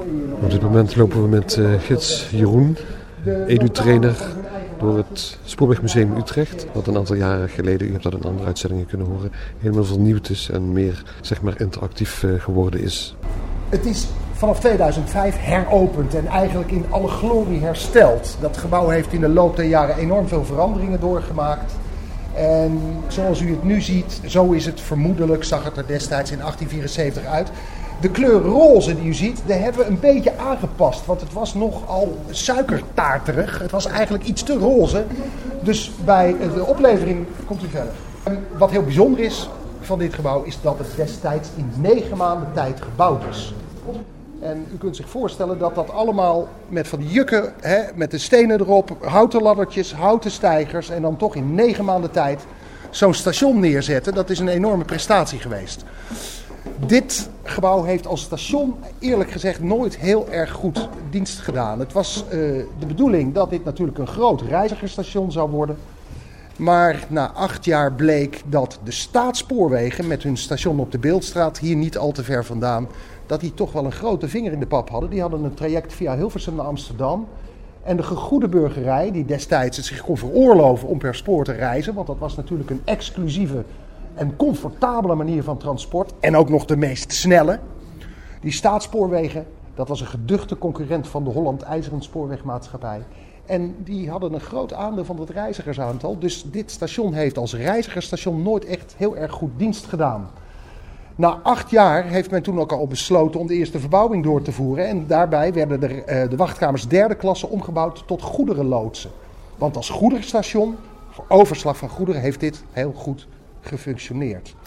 Op dit moment lopen we met gids Jeroen, edu-trainer, door het Spoorwegmuseum Utrecht. Wat een aantal jaren geleden, u hebt dat in andere uitzendingen kunnen horen, helemaal vernieuwd is en meer interactief geworden is. Het is vanaf 2005 heropend en eigenlijk in alle glorie hersteld. Dat gebouw heeft in de loop der jaren enorm veel veranderingen doorgemaakt. En zoals u het nu ziet, zo is het vermoedelijk, zag het er destijds in 1874 uit. De kleur roze die u ziet, die hebben we een beetje aangepast. Want het was nogal suikertaarterig. Het was eigenlijk iets te roze. Dus bij de oplevering komt u verder. En wat heel bijzonder is van dit gebouw, is dat het destijds in 9 maanden tijd gebouwd is. En u kunt zich voorstellen dat dat allemaal met van die jukken, met de stenen erop, houten laddertjes, houten steigers en dan toch in 9 maanden tijd zo'n station neerzetten. Dat is een enorme prestatie geweest. Dit gebouw heeft als station eerlijk gezegd nooit heel erg goed dienst gedaan. Het was de bedoeling dat dit natuurlijk een groot reizigerstation zou worden. Maar na 8 jaar bleek dat de Staatsspoorwegen met hun station op de Beeldstraat, hier niet al te ver vandaan, dat die toch wel een grote vinger in de pap hadden. Die hadden een traject via Hilversum naar Amsterdam. En de gegoede burgerij, die destijds het zich kon veroorloven om per spoor te reizen, want dat was natuurlijk een exclusieve en comfortabele manier van transport en ook nog de meest snelle. Die Staatsspoorwegen, dat was een geduchte concurrent van de Holland IJzeren Spoorwegmaatschappij. En die hadden een groot aandeel van het reizigersaantal. Dus dit station heeft als reizigersstation nooit echt heel erg goed dienst gedaan. Na 8 jaar heeft men toen ook al besloten om de eerste verbouwing door te voeren. En daarbij werden de wachtkamers 3e klasse omgebouwd tot goederenloodsen. Want als goederenstation, voor overslag van goederen, heeft dit heel goed gefunctioneerd.